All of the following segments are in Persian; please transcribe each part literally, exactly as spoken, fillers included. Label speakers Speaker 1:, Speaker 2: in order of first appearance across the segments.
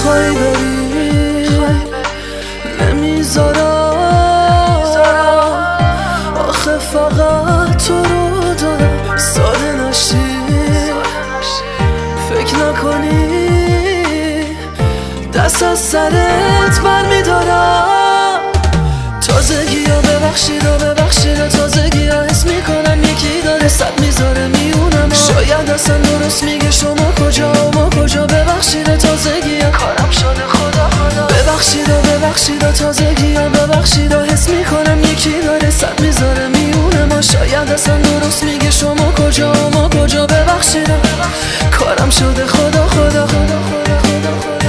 Speaker 1: میخوای بری نمیذارم، آخه فقط تو رو دارم. ساده نشی فکر نکنی دست از سرت بر میدارم. تازگی ها ببخشید و ببخشید، تازگی ها حس میکنم یکی داره صد میذاره میونم. شاید اصلا درست میگه شما کجا ما کجا. ببخشید تازگی ها کارم شده خدا خدا. ببخشید و ببخشید تازگی ها ببخشید، حس میکنم یکی داره صد میذاره میونه ما. شاید اصلا درست میگه شما کجا ما کجا. ببخشید کارم شده خدا خدا خدا خدا خدا خدا.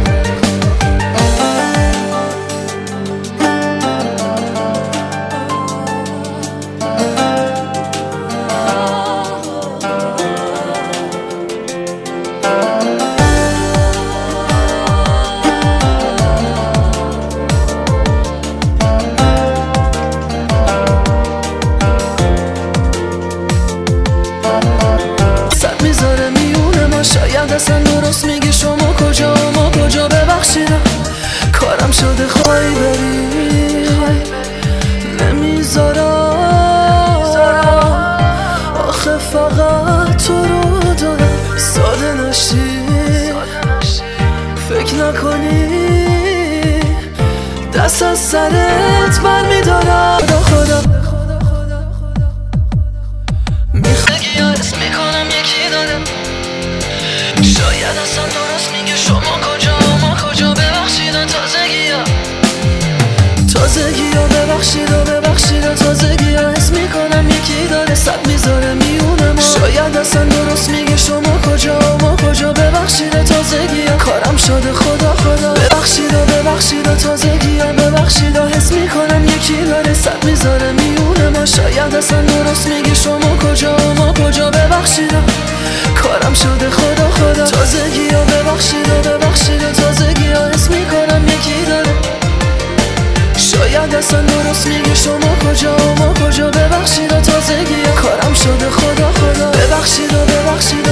Speaker 1: شاید اصلا درست میگی شما کجا ما کجا. ببخشیدم کارم شده خواهی بری نمیذارم، آخه فقط تو رو دارم. ساده نشی فکر نکنی دست از سرت بر میدارم. خدا خدا میخوای حس میکنم یکی داره. شاید اصلا درست میگه شما کجا ما کجا. ببخشید تازگی ها تازگی ها ببخشید و ببخشید تازگی ها حس میکنم یکی داره صد میذاره میونه ما. شاید اصلا درست میگه شما کجا ما کجا. ببخشید تازگی ها کارم شده خدا خدا. ببخشید و ببخشید تازگی ها ببخشید حس میکنم یکی داره صد میذاره میونه ما. شاید اصلا درست میگه شما کجا ما کجا. ببخشید کارم شده خدا خدا. تازگی ها ببخشید و ببخشید تازگی ها حس میکنم یکی داره. شاید اصلا درست میگه شما کجا ما کجا. ببخشید تازگی ها کارم شده خدا خدا. ببخشید و ببخشید